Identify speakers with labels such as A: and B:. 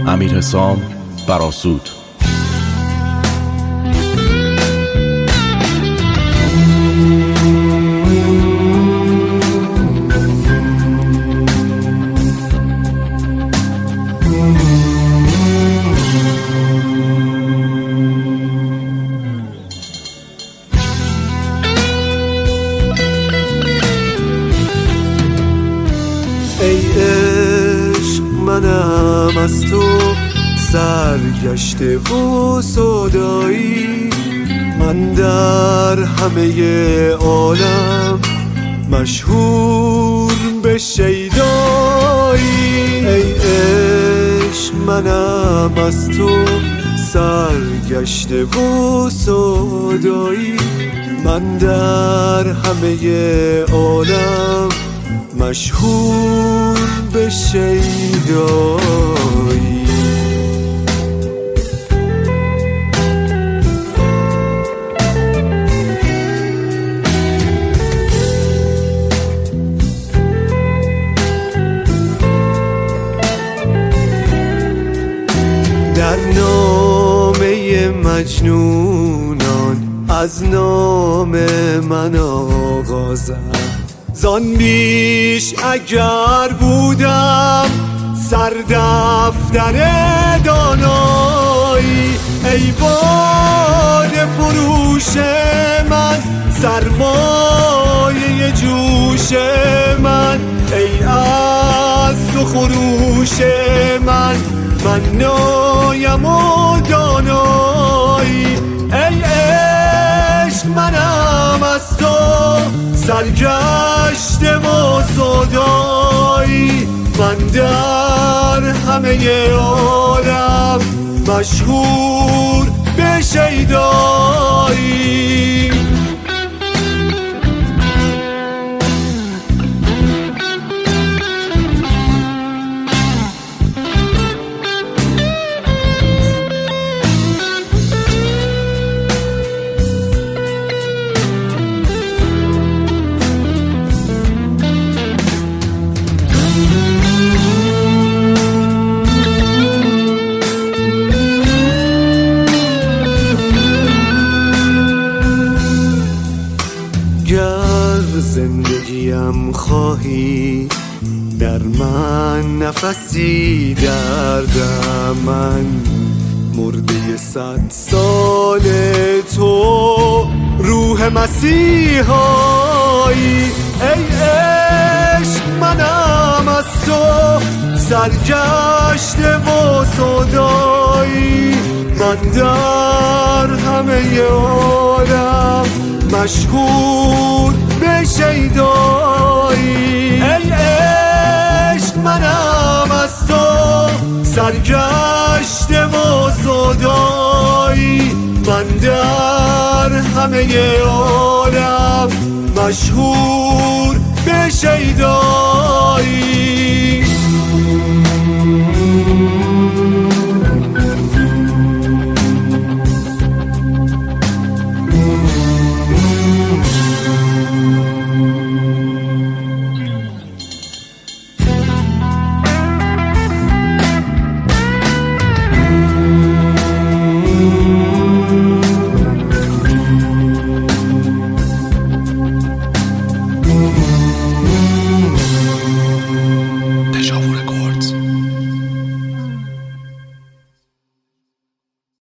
A: امیرحسام براسود.
B: ای عشق منم از تو سرگشته و سودایی، من در همه عالم مشهور به شیدایی. ای عشق منم از تو سرگشته و سودایی، من در همه عالم مشهور به شیدایی. در نامه مجنونان از نام من آغازم، زان بیش اگر بودم سردفتر دانایی. ای باده فروش من، سرمایه جوش من، ای از تو خروش من، من نایم و دانایی. ای عشق منم از تو سرگشته و سودایی، من در همه عالم مشهور به شیدایی. گر زندگیم خواهی در من نفسی دردم، من مرده 100 سال تو روح مسیحایی. ای عشق منم از تو سرگشته و سودایی، من در همه عالم مشهور به شیدایی. ای عشق منم از تو سرگشته و سودایی، من در همه عالم مشهور به شیدایی.